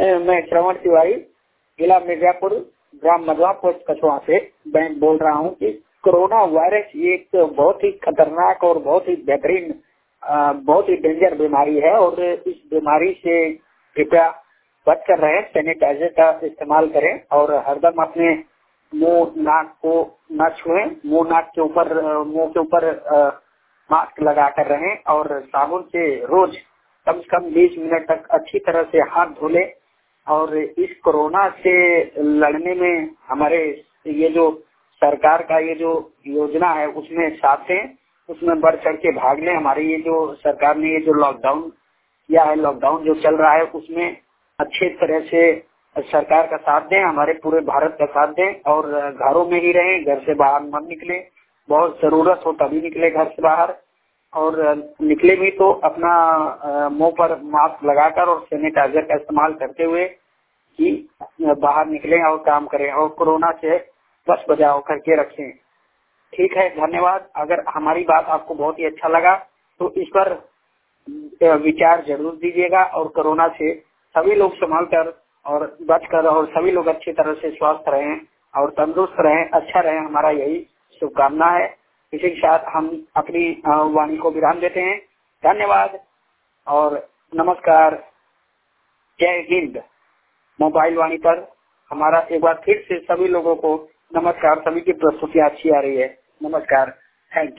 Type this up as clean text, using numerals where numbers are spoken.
मैं श्रवण तिवारी, जिला मिर्जापुर, ग्राम मधवा पोस्ट कछुआ से बैंक बोल रहा हूँ कि कोरोना वायरस ये एक बहुत ही खतरनाक और बहुत ही बेहतरीन बहुत ही डेंजर बीमारी है और इस बीमारी से कृपया बच कर रहें, सैनिटाइजर का इस्तेमाल करें और हरदम अपने मुंह नाक को न छुएं, मुंह के ऊपर मास्क लगा कर रहें और साबुन से रोज कम से कम 20 मिनट तक अच्छी तरह से हाथ धो लें। और इस कोरोना से लड़ने में हमारे ये जो सरकार का ये जो योजना है उसमें साथ हैं, उसमें बढ़ चढ़ के भाग लें। हमारी ये जो सरकार ने ये जो लॉकडाउन किया है, लॉकडाउन जो चल रहा है उसमें अच्छे तरह से सरकार का साथ दें, हमारे पूरे भारत का साथ दें और घरों में ही रहें, घर से बाहर मत निकले, बहुत जरूरत हो तभी निकले घर से बाहर और निकले भी तो अपना मुंह पर मास्क लगाकर और सैनिटाइजर का इस्तेमाल करते हुए ही बाहर निकलें और काम करें और कोरोना से बच बचाव करके रखें। ठीक है, धन्यवाद। अगर हमारी बात आपको बहुत ही अच्छा लगा तो इस पर विचार जरूर दीजिएगा और कोरोना से सभी लोग संभाल कर और बचकर और सभी लोग अच्छी तरह से स्वस्थ रहें और तंदुरुस्त रहें, अच्छा रहें, हमारा यही शुभकामना है। इसी के साथ हम अपनी वाणी को विराम देते हैं। धन्यवाद और नमस्कार। जय हिंद। मोबाइल वाणी पर हमारा एक बार फिर से सभी लोगों को नमस्कार। सभी की प्रस्तुति अच्छी आ रही है। नमस्कार, थैंक यू।